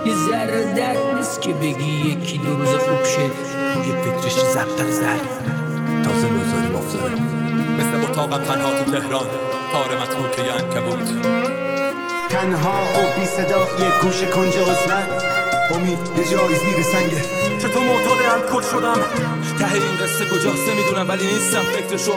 یه ذره درد نیست که بگی یکی دو روز خوب شه. روی فکرش زبدر زرد تازه بازاری مفتاده، مثل اتاقم تنها تو تهران، تار متروکه ی عنکبوت. تنها و بی صدا یه گوش کنج عزلت. امید یه جایی زیر سنگه. چطور معتاد الکل شدم؟ ته این قصه کجاست نمیدونم، ولی نیستم فکرشو.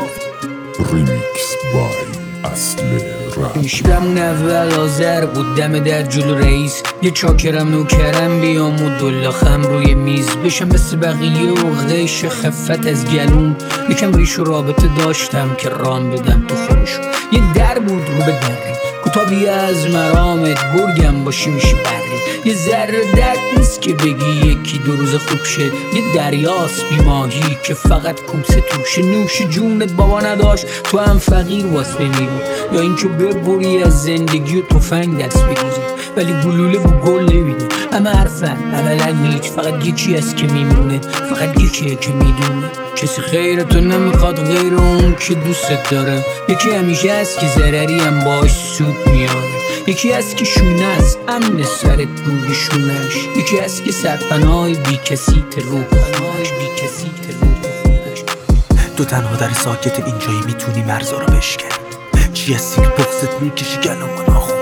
ریمیکس بای اصل رپ. شبم نول آذر بود دم در جلو رئیس، یه چاکرم نوکرم بیام و دلاخم روی میز بشم مثل بقیه و غیش خفت از گلوم. یکم ریش و رابطه داشتم که رام بدم تو خونشون. یه در بود رو به دری کتابی از مرامت، گرگم باشی میشی بری. یه ذره درد نیست که بگی یکی دو روز خوب شه. یه دریاست بی ماهی که فقط کوسه توشه. نوش جونت بابا نداشت تو هم فقیر واس بمیری، یا اینکه ببری از زندگی و تفنگ دست بگیری ولی گلوله با گل نمیدی. همه حرفن اولا هیچ، فقط یکی هست که میمونه، فقط یکیه که میدونه. کسی خیرتو نمیخواد غیر اون که دوست داره. یکی همیشه هست که ضرری هم باش سود میاره. یکی هست که شونه است امن سرت روی شونش. یکی هست که سرپنای بی کسی روح خونش، بی کسی روح خونش. تو تنها در ساکت اینجایی میتونی مرزا رو بشکنی. چی هستی که بغضت میکشی گلوم و ناخون؟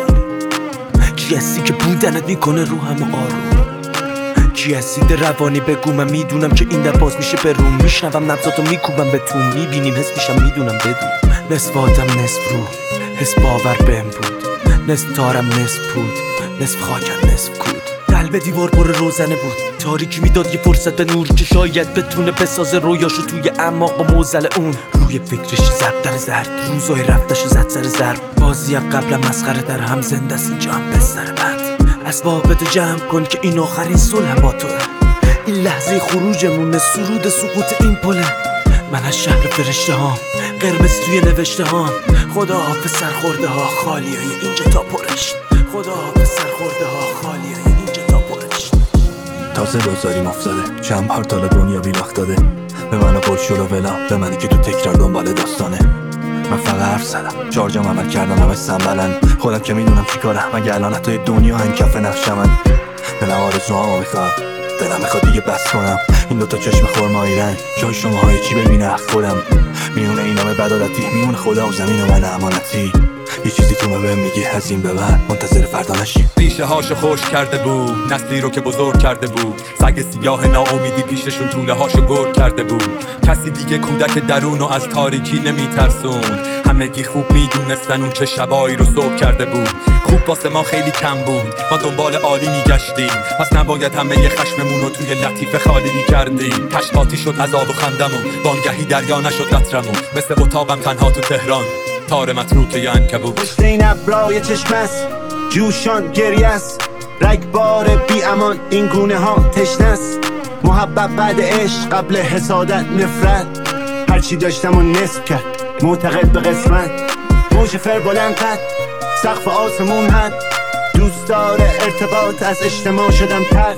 چی هستی که بودنت میکنه روحم و آروم؟ چی هستی ده روانی بگو من میدونم که این در باز میشه به روم. میشنوم نبضاتو میکوبم به تو، میبینیم حس میشم میدونم بدون. نصف آدم نصف روح، حس باور بهم بود. نصف تارم نصف بود، نصف خاکم نصف کود. قلب دیوار پر روزنه بود، تاریکی میداد یه فرصت به نور که شاید بتونه بسازه رویاشو توی اعماق با موزل اون. روی فکرش زبدر زرد، روزای رفتش زد سر ضرب. بازی قبلم مسخره در هم زنده است، اینجا هم بستر بند. اسبابتو جمع کن که این آخرین صلح با توه. این لحظه خروجمونه، سرود سقوط این پله. من از شهر فرشته هام، قرمز توی نوشته هام. خدا حافظ سرخورده ها خالیای اینجا تا پرش. خدا حافظ سرخورده ها خالیای اینجا تا پرش. تازه بازاری مفتاده، چند بار تالا دنیا بیلاخت داده. به من قول شد و ولا، به منی که تو تکرار دنبال داستانه. من فقط حرف زدم، چارجام عمل کردم همه سنبلن. خودم که میدونم چی کارم، مگه الان حتی دنیا هنکف نقش من. دلم آرزوهامو میخواد، دلم میخواد دیگه بس کنم. این دوتا چشم خرمایی رنگ، جای شماهای چی ببینه خودم. میونه این نامه بدادتی، میونه خدا و زمین و من امانتی. یه چیزی تو بهم میگه از این به بعد منتظر فردا نشی. ریشه هاشو خوش کرده بود، نسلی رو که بزرگ کرده بود. سگ سیاه ناامیدی پیششون طوله هاشو گرگ کرده بود. کسی دیگه کودک درونو از تاریکی نمیترسون. همگی خوب میدونستن اون چه شبایی رو صبح کرده بود. خوب واسه ما خیلی کم بود، ما دنبال عالی میگشتیم. پس نباید همه خشممون رو توی لطیفه خالی میکردیم. کشفاتی شد عذاب و خندمون، وانگهی دریا نشد قطرمون. مثل اتاقم تنها تو تهران، تار متروکه ی عنکبوت. پشت این ابرای چشم است، جوشان گریه است. رگبار بی امان این گونه ها تشنه است. محبت بعد عشق، قبل حسادت نفرت. هرچی داشتم و نصف کرد، معتقد به قسمت. موج فر بلند قد، سقف آسمون حد. دوست داره ارتباط، از اجتماع شدم تر.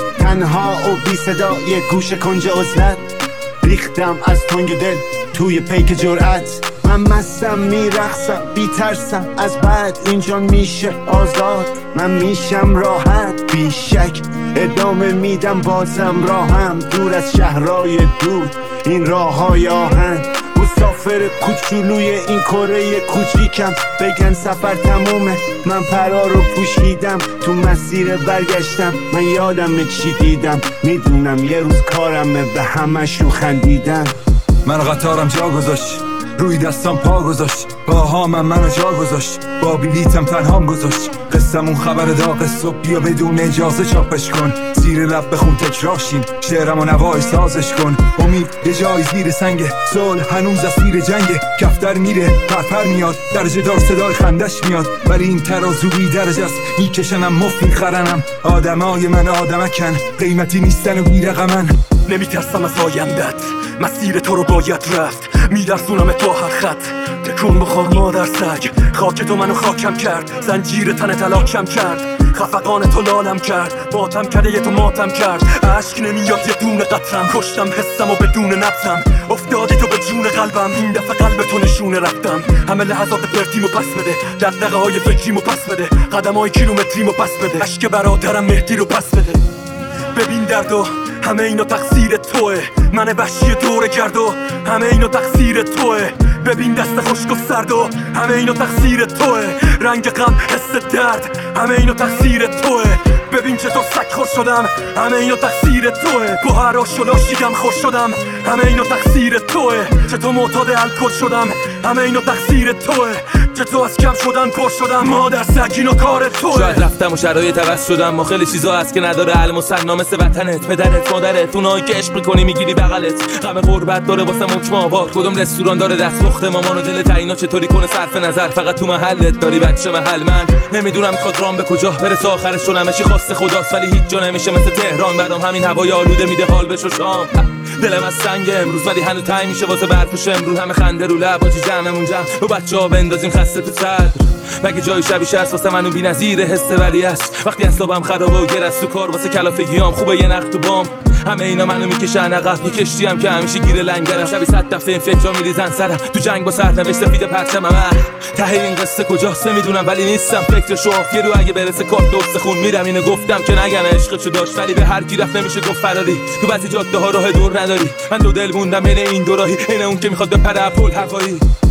تنها و بی صدا یه گوش کنج عزلت. ریختم از تنگ دل توی پیک جرأت. من مستم میرقصم بی ترسم، از بعد اینجا میشه آزاد. من میشم راحت بی شک، ادامه میدم بازم راهم. دور از شهرهای دور این راه های آهن. مسافر کوچولوی این کره کوچیکم. بگن سفر تمومه، من پرا رو پوشیدم. تو مسیر برگشتم، من یادم چی دیدم. میدونم یه روز کارمه به همشون خندیدن. من قطارم جا گذاشت، روی دستم پا گذاشت. باهامم منو جا گذاشت، با بلیتم تنهام گذاشت. قصمون خبر داغ صبح، بیا بدون اجازه چاپش کن. زیر لب بخون تکراشیم، شعرم و نوای سازش کن. امید یه جای زیر سنگه، صلح هنوز اسیر جنگه. کفتر میره پرپر میاد، درجه دار صدای خندش میاد. ولی این ترازو بی درجه است، میکشنم مفت میخرنم. آدمای من آدمکن، قیمتی نیستن و بی رقمن. نمیترسم از آیندت، مسیر تو رو باید رفت. میدرسونم تو هر خط تکون بخور مادر سگ خاک تو منو خاکم کرد زنجیر تن تلاکم کرد خفقان تو لالم کرد ماتم کرده تو ماتم کرد عشق نمیاد یه دونه قطرم کشتم حسم و بدون نبضم افتادی تو به جون قلبم این دفعه قلب تو نشونه رفتم همه لحظات پرتیمو پس بده دغدغه های فکریمو پس بده قدم های کیلومتریمو پس بده عشق برادرم مهدی رو پس بده ببین دردو همه اینا تقصیر توه من وحشی دور گردو همه اینا تقصیر توه ببین دست خشک و سرد و همه اینا تقصیر توه رنگ غم حس درد همه اینا تقصیر توه ببین چطور سگ خور شدم همه اینا تقصیر توه گوهر شلا شیدم خوش شدم همه اینا تقصیر توه چطور معتاد الکل شدم همه اینا تقصیر توه چطور از کم شدم پر شدم مادر سگ اینو کار توه شاید رفتم و شرایط عوض شدم ما خیلی چیزا هست که نداره علم و سنا مثل وطنت پدرت مادرت اونایی که عشق میکنی میگیری بغلت غم غربت داره واسه حکم آباد کدوم رستوران داره دستپخت مامان و دل تعیینا چطوری کنه صرف نظر فقط تو محلت داری بچه محل من نمیدونم میخواد رام به کجا برسه آخرش چون همه چی خواست خداست ولی هیچ جا نمیشه مثل تهران بعدم همین هوای آلوده میده حال بشو شام دلم از سنگ امروز ولی هنوز تای میشه واسه برپوش امروز همه خنده رو لب آجی جمعمون جمع و بچه‌ها بندازیم خسته تو صدر مگه جای شبیش هست واسه منو بی‌نظیر حس ولی است وقتی اعصابم خرابه و گرس تو کار واسه کلافگیام خوبه یه نخ تو بام همه اینا منو میکشن عقب یه کشتیم که همیشه گیر لنگرم شبی 100 دفعه این فکرا میریزن سرم تو جنگ با سرنوشت سفید پرچمم ته این قصه کجاست نمیدونم ولی نیستم فکرشو یه رو اگه برسه کارت دوست خون میرم اینو گفتم که نگن عشقشو داشت ولی به هر کی رفت نمیشه گفت فراری تو بعضی جاده ها راه دور نداری من دو دل موندم بین این دو راهی این اون که میخواد بپره پل هوایی